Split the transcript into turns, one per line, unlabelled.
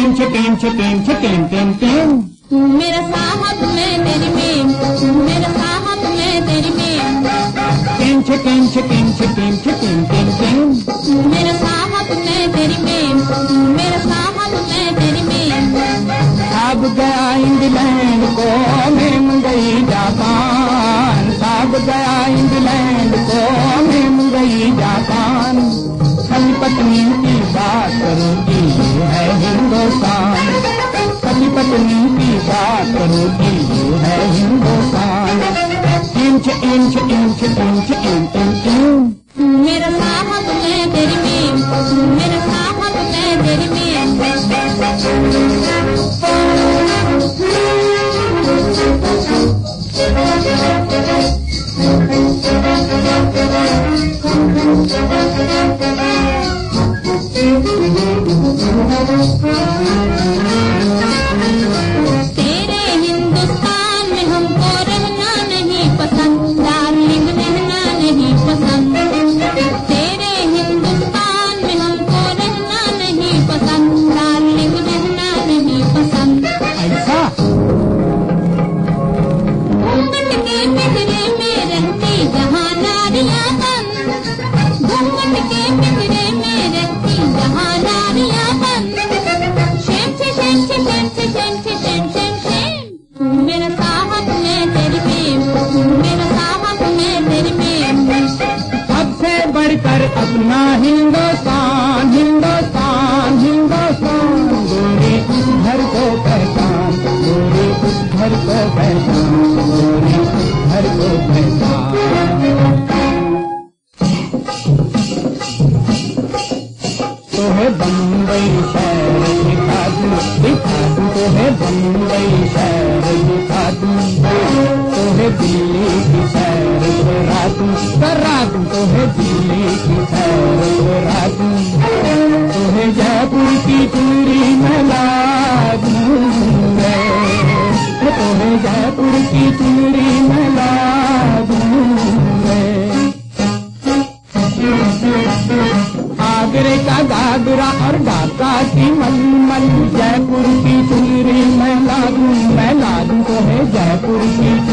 Chicken chicken chicken ten ten.
तू मेरा साहब मैं तेरी मेम, तू मेरा साहब मैं तेरी मेम।
Ten chicken chicken chicken chicken ten ten.
तू मेरा साहब मैं तेरी मेम, तू मेरा साहब मैं तेरी मेम।
साहब गया इंग्लैंड को मेम गई जापान, साहब गया इंग्लैंड को मेम गई जापान। पति पत्नी की बात करोगी है हिंदुस्तान, पति पत्नी की बात करोगी है Hindustan. Inch inch inch inch inch inch.
तू मेरा साहब मैं तेरी मेम, तू मेरा साहब मैं तेरी मेम। तेरे हिंदुस्तान में हमको रहना नहीं पसंद, डार्लिंग रहना नहीं पसंद। तेरे हिंदुस्तान में हमको रहना नहीं पसंद, डार्लिंग रहना नहीं पसंद।
ऐसा
घूंघट के पिंजरे में रहती जहाँ नारियाँ बंद, घूंघट के पिंजरे में रहती जहाँ नारियाँ बंद। शेम से शेम से शेम से शेम से शेम शेम शेम। तू मेरा साहब मैं तेरी मेम, तू मेरा साहब मैं तेरी मेम।
सबसे बढ़कर अपना हिंदुस्तान हिंदुस्तान हिंदुस्तान। गोरी उस घर को पहचान, गोरी उस घर को पहचान, गोरी उस घर को पहचान। तो है बम्बई शहर दिखा दूं, दिखा दूं तो है बम्बई शहर दिखा दूं। तो है दिल्ली की सैर करा दूं, तो है दिल्ली की सैर करा दूं। तो है जयपुर की चूड़ी मला दूंगे, तो है जयपुर की चूड़ी मला दूंगे। आगरे का घाघरा और ढाका की मलमल, जयपुर की चूड़ी मैं ला दूं तो है जयपुर की